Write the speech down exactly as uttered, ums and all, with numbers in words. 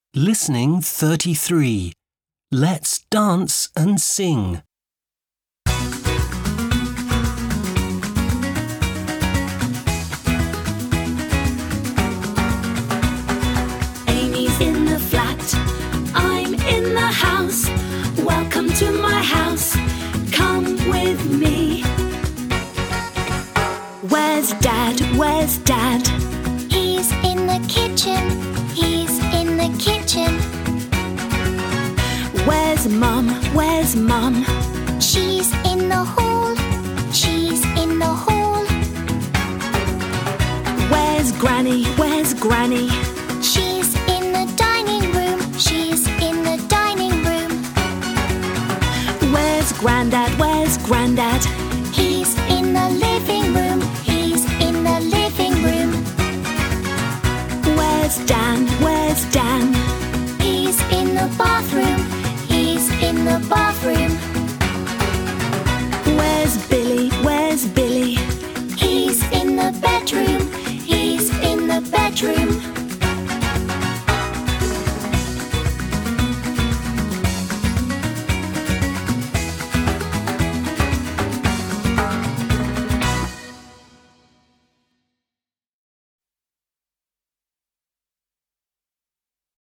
Listening thirty-three. Let's dance and sing. Amy's in the flat, I'm in the house. Welcome to my house, come with me. Where's Dad? Where's Dad? He's in the kitchen, he's in the kitchen. Where's Mum? Where's Mum? She's in the hall, she's in the hall. Where's Granny? Where's Granny? She's in the dining room, she's in the dining room. Where's Grandad? Where's Grandad? He's in the living room, he's in the living room. Where's Dan? Where's Dan? He's in the bathroom.